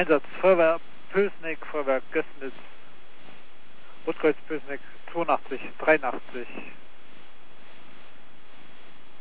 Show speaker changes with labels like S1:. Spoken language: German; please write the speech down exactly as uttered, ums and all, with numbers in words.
S1: Einsatz Feuerwehr Pösneck, Feuerwehr Gößnitz, Rotkreuz Pösneck zweiundachtzig, dreiundachtzig.